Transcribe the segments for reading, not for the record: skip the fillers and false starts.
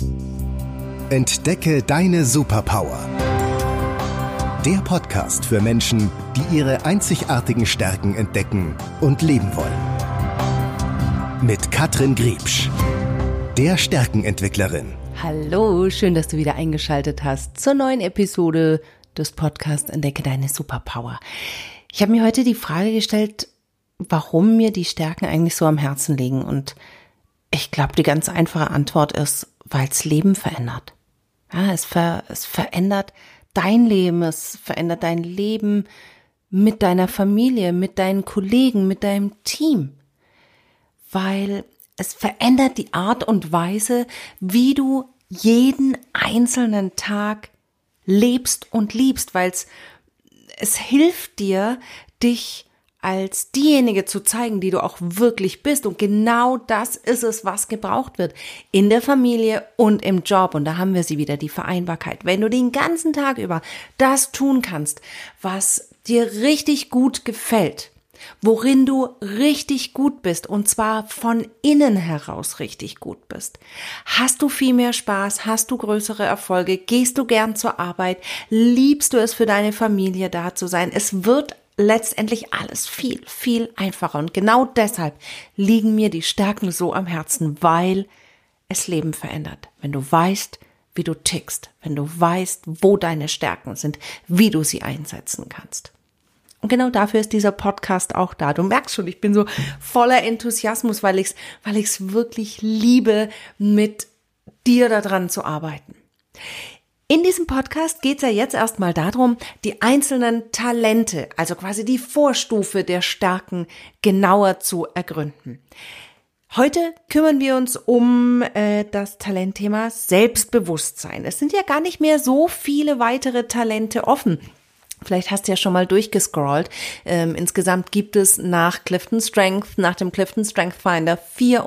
Entdecke deine Superpower. Der Podcast für Menschen, die ihre einzigartigen Stärken entdecken und leben wollen. Mit Katrin Griebsch, der Stärkenentwicklerin. Hallo, schön, dass du wieder eingeschaltet hast zur neuen Episode des Podcasts Entdecke deine Superpower. Ich habe mir heute die Frage gestellt, warum mir die Stärken eigentlich so am Herzen liegen. Und ich glaube, die ganz einfache Antwort ist, weil es Leben verändert. Ja, es verändert dein Leben, es verändert dein Leben mit deiner Familie, mit deinen Kollegen, mit deinem Team. Weil es verändert die Art und Weise, wie du jeden einzelnen Tag lebst und liebst, weil es hilft dir, dich als diejenige zu zeigen, die du auch wirklich bist. Und genau das ist es, was gebraucht wird in der Familie und im Job. Und da haben wir sie wieder, die Vereinbarkeit. Wenn du den ganzen Tag über das tun kannst, was dir richtig gut gefällt, worin du richtig gut bist, und zwar von innen heraus richtig gut bist, hast du viel mehr Spaß, hast du größere Erfolge, gehst du gern zur Arbeit, liebst du es für deine Familie da zu sein. Es wird letztendlich alles viel, viel einfacher. Und genau deshalb liegen mir die Stärken so am Herzen, weil es Leben verändert. Wenn du weißt, wie du tickst, wenn du weißt, wo deine Stärken sind, wie du sie einsetzen kannst. Und genau dafür ist dieser Podcast auch da. Du merkst schon, ich bin so voller Enthusiasmus, weil ich's wirklich liebe, mit dir daran zu arbeiten. In diesem Podcast geht es ja jetzt erstmal darum, die einzelnen Talente, also quasi die Vorstufe der Stärken, genauer zu ergründen. Heute kümmern wir uns um das Talentthema Selbstbewusstsein. Es sind ja gar nicht mehr so viele weitere Talente offen. Vielleicht hast du ja schon mal durchgescrollt. Insgesamt gibt es nach dem Clifton Strength Finder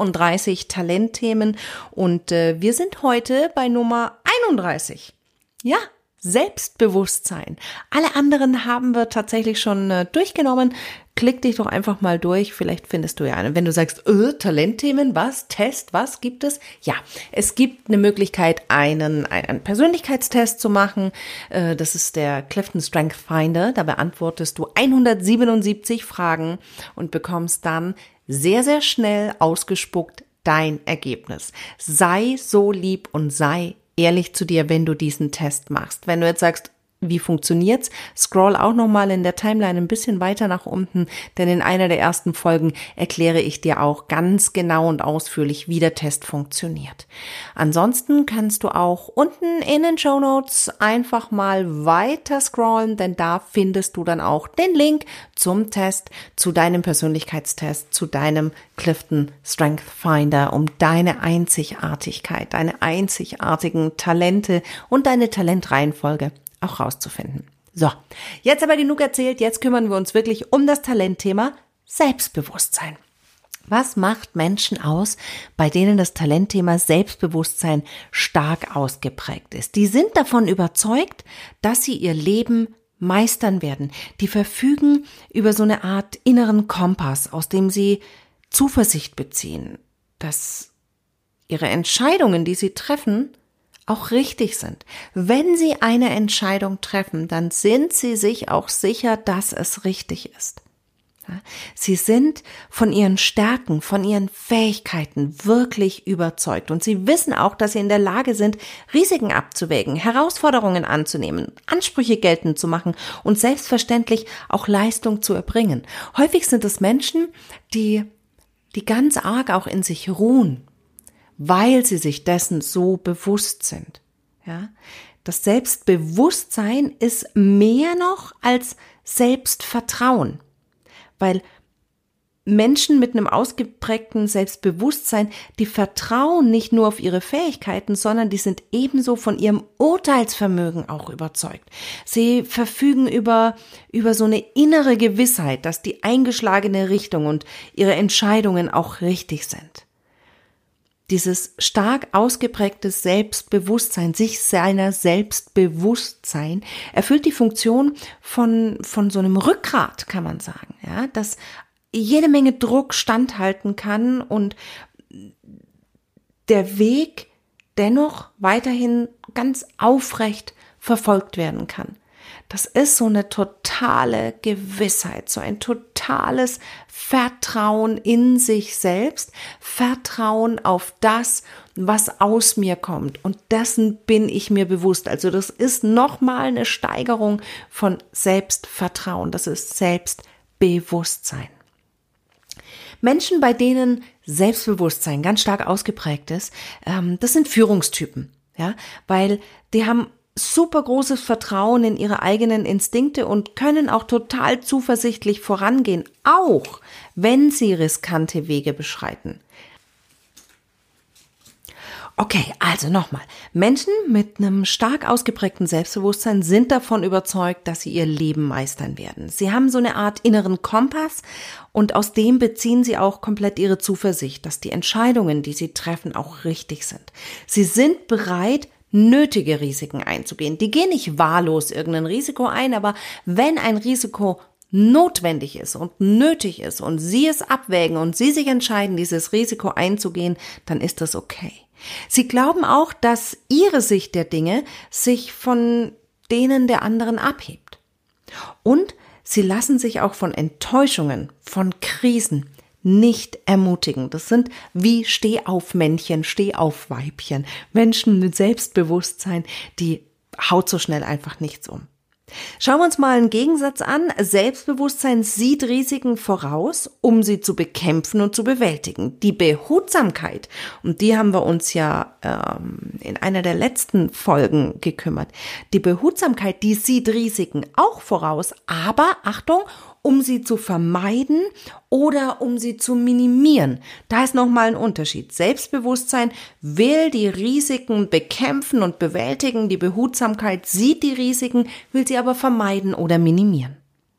34 Talentthemen und wir sind heute bei Nummer 31. Ja, Selbstbewusstsein. Alle anderen haben wir tatsächlich schon durchgenommen. Klick dich doch einfach mal durch, vielleicht findest du ja eine. Wenn du sagst, Talentthemen, was, Test, was gibt es? Ja, es gibt eine Möglichkeit, einen Persönlichkeitstest zu machen. Das ist der Clifton Strength Finder. Da beantwortest du 177 Fragen und bekommst dann sehr, sehr schnell ausgespuckt dein Ergebnis. Sei so lieb und sei ehrlich zu dir, wenn du diesen Test machst. Wenn du jetzt sagst, wie funktioniert's? Scroll auch nochmal in der Timeline ein bisschen weiter nach unten, denn in einer der ersten Folgen erkläre ich dir auch ganz genau und ausführlich, wie der Test funktioniert. Ansonsten kannst du auch unten in den Shownotes einfach mal weiter scrollen, denn da findest du dann auch den Link zum Test, zu deinem Persönlichkeitstest, zu deinem Clifton Strength Finder, um deine Einzigartigkeit, deine einzigartigen Talente und deine Talentreihenfolge auch rauszufinden. So, jetzt aber genug erzählt, jetzt kümmern wir uns wirklich um das Talentthema Selbstbewusstsein. Was macht Menschen aus, bei denen das Talentthema Selbstbewusstsein stark ausgeprägt ist? Die sind davon überzeugt, dass sie ihr Leben meistern werden. Die verfügen über so eine Art inneren Kompass, aus dem sie Zuversicht beziehen, dass ihre Entscheidungen, die sie treffen, auch richtig sind. Wenn sie eine Entscheidung treffen, dann sind sie sich auch sicher, dass es richtig ist. Sie sind von ihren Stärken, von ihren Fähigkeiten wirklich überzeugt und sie wissen auch, dass sie in der Lage sind, Risiken abzuwägen, Herausforderungen anzunehmen, Ansprüche geltend zu machen und selbstverständlich auch Leistung zu erbringen. Häufig sind es Menschen, die ganz arg auch in sich ruhen, weil sie sich dessen so bewusst sind. Ja? Das Selbstbewusstsein ist mehr noch als Selbstvertrauen, weil Menschen mit einem ausgeprägten Selbstbewusstsein, die vertrauen nicht nur auf ihre Fähigkeiten, sondern die sind ebenso von ihrem Urteilsvermögen auch überzeugt. Sie verfügen über so eine innere Gewissheit, dass die eingeschlagene Richtung und ihre Entscheidungen auch richtig sind. Dieses stark ausgeprägte Selbstbewusstsein, sich seiner Selbstbewusstsein, erfüllt die Funktion von so einem Rückgrat, kann man sagen, ja, das jede Menge Druck standhalten kann und der Weg dennoch weiterhin ganz aufrecht verfolgt werden kann. Das ist so eine totale Gewissheit, so ein totales Vertrauen in sich selbst, Vertrauen auf das, was aus mir kommt. Und dessen bin ich mir bewusst. Also das ist nochmal eine Steigerung von Selbstvertrauen. Das ist Selbstbewusstsein. Menschen, bei denen Selbstbewusstsein ganz stark ausgeprägt ist, das sind Führungstypen, ja, weil die haben super großes Vertrauen in ihre eigenen Instinkte und können auch total zuversichtlich vorangehen, auch wenn sie riskante Wege beschreiten. Okay, also nochmal. Menschen mit einem stark ausgeprägten Selbstbewusstsein sind davon überzeugt, dass sie ihr Leben meistern werden. Sie haben so eine Art inneren Kompass und aus dem beziehen sie auch komplett ihre Zuversicht, dass die Entscheidungen, die sie treffen, auch richtig sind. Sie sind bereit, nötige Risiken einzugehen. Die gehen nicht wahllos irgendein Risiko ein, aber wenn ein Risiko notwendig ist und nötig ist und sie es abwägen und sie sich entscheiden, dieses Risiko einzugehen, dann ist das okay. Sie glauben auch, dass ihre Sicht der Dinge sich von denen der anderen abhebt. Und sie lassen sich auch von Enttäuschungen, von Krisen nicht ermutigen. Das sind wie Stehaufmännchen, Stehaufweibchen. Menschen mit Selbstbewusstsein, die haut so schnell einfach nichts um. Schauen wir uns mal einen Gegensatz an. Selbstbewusstsein sieht Risiken voraus, um sie zu bekämpfen und zu bewältigen. Die Behutsamkeit, um die haben wir uns ja in einer der letzten Folgen gekümmert. Die Behutsamkeit, die sieht Risiken auch voraus, aber Achtung, um sie zu vermeiden oder um sie zu minimieren. Da ist nochmal ein Unterschied. Selbstbewusstsein will die Risiken bekämpfen und bewältigen. Die Behutsamkeit sieht die Risiken, will sie aber vermeiden oder minimieren.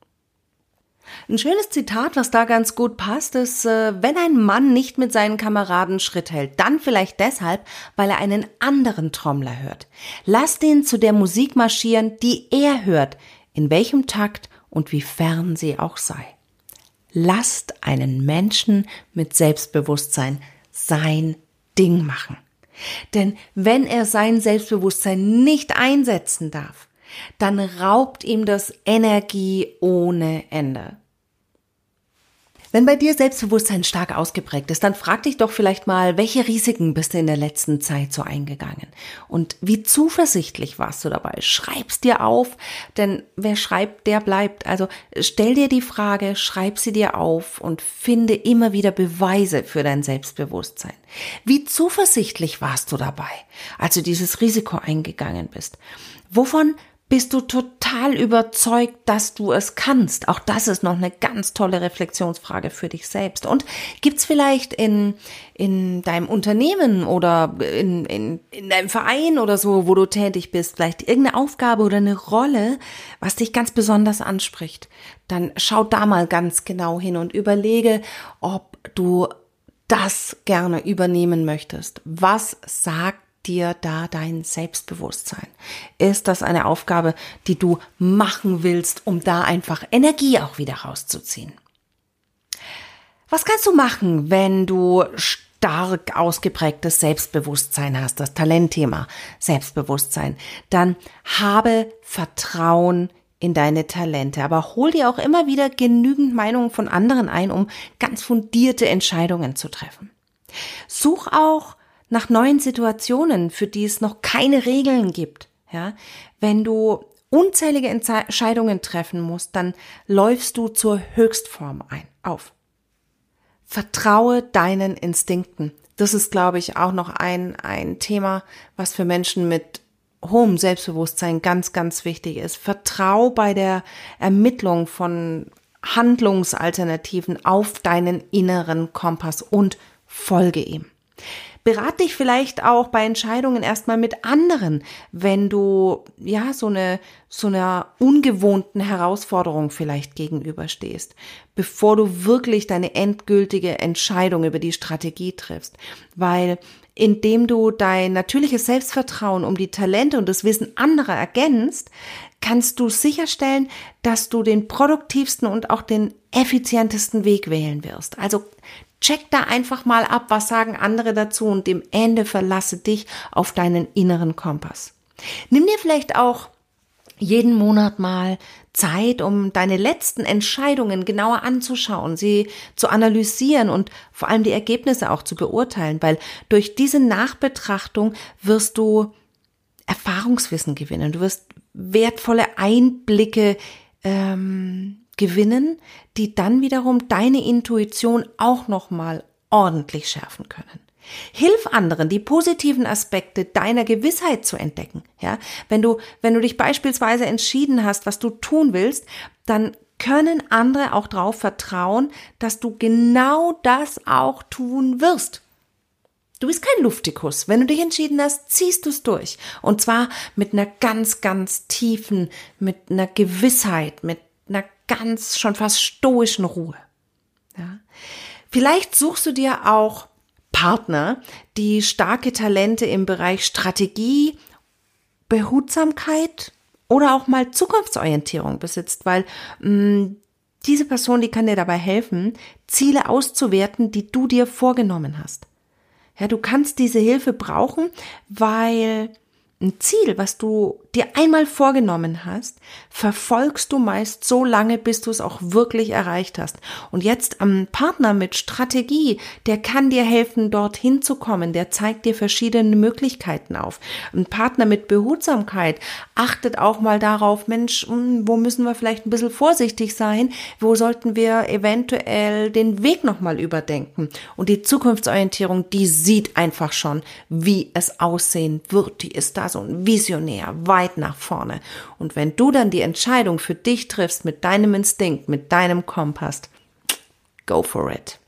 Ein schönes Zitat, was da ganz gut passt, ist, wenn ein Mann nicht mit seinen Kameraden Schritt hält, dann vielleicht deshalb, weil er einen anderen Trommler hört. Lasst ihn zu der Musik marschieren, die er hört, in welchem Takt und wie fern sie auch sei. Lasst einen Menschen mit Selbstbewusstsein sein Ding machen. Denn wenn er sein Selbstbewusstsein nicht einsetzen darf, dann raubt ihm das Energie ohne Ende. Wenn bei dir Selbstbewusstsein stark ausgeprägt ist, dann frag dich doch vielleicht mal, welche Risiken bist du in der letzten Zeit so eingegangen? Und wie zuversichtlich warst du dabei? Schreib's dir auf, denn wer schreibt, der bleibt. Also stell dir die Frage, schreib sie dir auf und finde immer wieder Beweise für dein Selbstbewusstsein. Wie zuversichtlich warst du dabei, als du dieses Risiko eingegangen bist? Wovon bist du total überzeugt, dass du es kannst? Auch das ist noch eine ganz tolle Reflexionsfrage für dich selbst. Und gibt's vielleicht in deinem Unternehmen oder in deinem Verein oder so, wo du tätig bist, vielleicht irgendeine Aufgabe oder eine Rolle, was dich ganz besonders anspricht? Dann schau da mal ganz genau hin und überlege, ob du das gerne übernehmen möchtest. Was sagt dir da dein Selbstbewusstsein? Ist das eine Aufgabe, die du machen willst, um da einfach Energie auch wieder rauszuziehen? Was kannst du machen, wenn du stark ausgeprägtes Selbstbewusstsein hast, das Talentthema Selbstbewusstsein? Dann habe Vertrauen in deine Talente, aber hol dir auch immer wieder genügend Meinungen von anderen ein, um ganz fundierte Entscheidungen zu treffen. Such auch nach neuen Situationen, für die es noch keine Regeln gibt. Ja, wenn du unzählige Entscheidungen treffen musst, dann läufst du zur Höchstform auf. Vertraue deinen Instinkten. Das ist, glaube ich, auch noch ein Thema, was für Menschen mit hohem Selbstbewusstsein ganz, ganz wichtig ist. Vertrau bei der Ermittlung von Handlungsalternativen auf deinen inneren Kompass und folge ihm. Berat dich vielleicht auch bei Entscheidungen erstmal mit anderen, wenn du ja so einer ungewohnten Herausforderung vielleicht gegenüberstehst, bevor du wirklich deine endgültige Entscheidung über die Strategie triffst. Weil indem du dein natürliches Selbstvertrauen um die Talente und das Wissen anderer ergänzt, kannst du sicherstellen, dass du den produktivsten und auch den effizientesten Weg wählen wirst. Also Check da einfach mal ab, was sagen andere dazu und im Ende verlasse dich auf deinen inneren Kompass. Nimm dir vielleicht auch jeden Monat mal Zeit, um deine letzten Entscheidungen genauer anzuschauen, sie zu analysieren und vor allem die Ergebnisse auch zu beurteilen, weil durch diese Nachbetrachtung wirst du Erfahrungswissen gewinnen, du wirst wertvolle Einblicke gewinnen, die dann wiederum deine Intuition auch nochmal ordentlich schärfen können. Hilf anderen, die positiven Aspekte deiner Gewissheit zu entdecken. Ja, wenn du dich beispielsweise entschieden hast, was du tun willst, dann können andere auch darauf vertrauen, dass du genau das auch tun wirst. Du bist kein Luftikus. Wenn du dich entschieden hast, ziehst du es durch. Und zwar mit einer ganz, ganz tiefen, mit einer Gewissheit, mit einer ganz schon fast stoischen Ruhe. Ja. Vielleicht suchst du dir auch Partner, die starke Talente im Bereich Strategie, Behutsamkeit oder auch mal Zukunftsorientierung besitzt, weil diese Person, die kann dir dabei helfen, Ziele auszuwerten, die du dir vorgenommen hast. Ja, du kannst diese Hilfe brauchen, weil ein Ziel, was du dir einmal vorgenommen hast, verfolgst du meist so lange, bis du es auch wirklich erreicht hast. Und jetzt ein Partner mit Strategie, der kann dir helfen, dorthin zu kommen, der zeigt dir verschiedene Möglichkeiten auf. Ein Partner mit Behutsamkeit achtet auch mal darauf, Mensch, wo müssen wir vielleicht ein bisschen vorsichtig sein, wo sollten wir eventuell den Weg nochmal überdenken. Und die Zukunftsorientierung, die sieht einfach schon, wie es aussehen wird, die ist da so ein Visionär, weit nach vorne. Und wenn du dann die Entscheidung für dich triffst mit deinem Instinkt, mit deinem Kompass, go for it.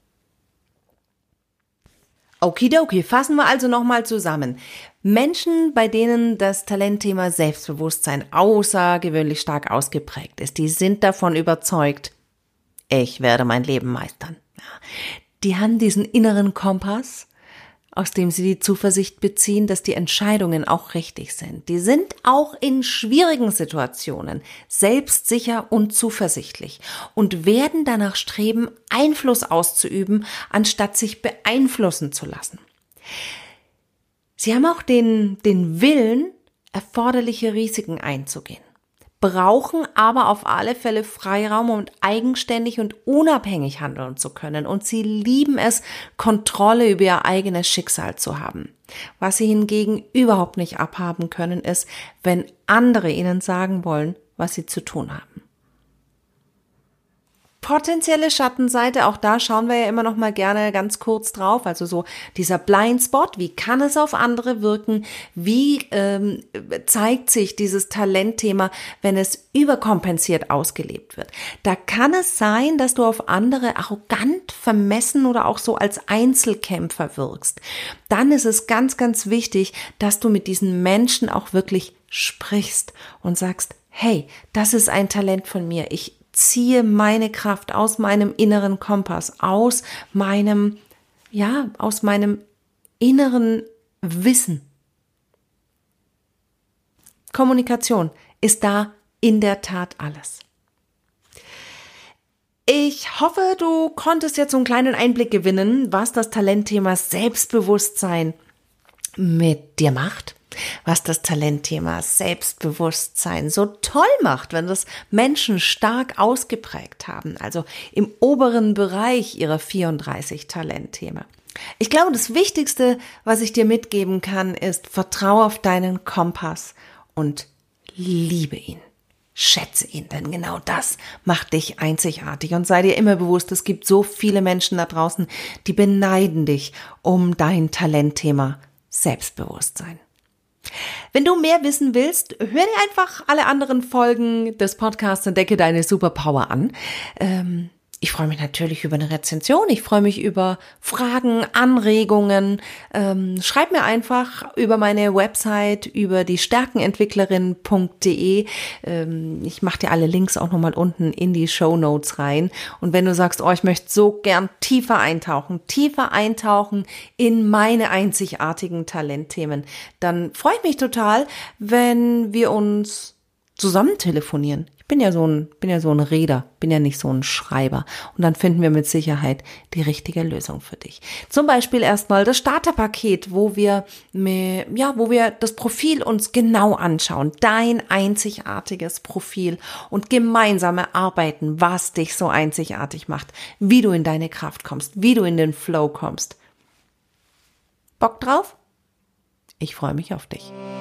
Okidoki, fassen wir also nochmal zusammen. Menschen, bei denen das Talentthema Selbstbewusstsein außergewöhnlich stark ausgeprägt ist, die sind davon überzeugt, ich werde mein Leben meistern. Die haben diesen inneren Kompass, aus dem sie die Zuversicht beziehen, dass die Entscheidungen auch richtig sind. Die sind auch in schwierigen Situationen selbstsicher und zuversichtlich und werden danach streben, Einfluss auszuüben, anstatt sich beeinflussen zu lassen. Sie haben auch den Willen, erforderliche Risiken einzugehen, brauchen aber auf alle Fälle Freiraum, um eigenständig und unabhängig handeln zu können. Und sie lieben es, Kontrolle über ihr eigenes Schicksal zu haben. Was sie hingegen überhaupt nicht abhaben können, ist, wenn andere ihnen sagen wollen, was sie zu tun haben. Potenzielle Schattenseite, auch da schauen wir ja immer noch mal gerne ganz kurz drauf, also so dieser Blindspot, wie kann es auf andere wirken, wie zeigt sich dieses Talentthema, wenn es überkompensiert ausgelebt wird. Da kann es sein, dass du auf andere arrogant, vermessen oder auch so als Einzelkämpfer wirkst. Dann ist es ganz, ganz wichtig, dass du mit diesen Menschen auch wirklich sprichst und sagst, hey, das ist ein Talent von mir, ich ziehe meine Kraft aus meinem inneren Kompass, aus meinem inneren Wissen. Kommunikation ist da in der Tat alles. Ich hoffe, du konntest jetzt so einen kleinen Einblick gewinnen, was das Talentthema Selbstbewusstsein mit dir macht. Was das Talentthema Selbstbewusstsein so toll macht, wenn das Menschen stark ausgeprägt haben, also im oberen Bereich ihrer 34 Talentthemen. Ich glaube, das Wichtigste, was ich dir mitgeben kann, ist, vertraue auf deinen Kompass und liebe ihn. Schätze ihn, denn genau das macht dich einzigartig und sei dir immer bewusst, es gibt so viele Menschen da draußen, die beneiden dich um dein Talentthema Selbstbewusstsein. Wenn du mehr wissen willst, hör dir einfach alle anderen Folgen des Podcasts Entdecke deine Superpower an. Ich freue mich natürlich über eine Rezension, ich freue mich über Fragen, Anregungen. Schreib mir einfach über meine Website, über die stärkenentwicklerin.de. Ich mache dir alle Links auch nochmal unten in die Shownotes rein. Und wenn du sagst, ich möchte so gern tiefer eintauchen in meine einzigartigen Talentthemen, dann freue ich mich total, wenn wir uns zusammen telefonieren. Ich bin ja so ein Reder, bin ja nicht so ein Schreiber. Und dann finden wir mit Sicherheit die richtige Lösung für dich. Zum Beispiel erstmal das Starterpaket, wo wir das Profil uns genau anschauen. Dein einzigartiges Profil und gemeinsam erarbeiten, was dich so einzigartig macht, wie du in deine Kraft kommst, wie du in den Flow kommst. Bock drauf? Ich freue mich auf dich.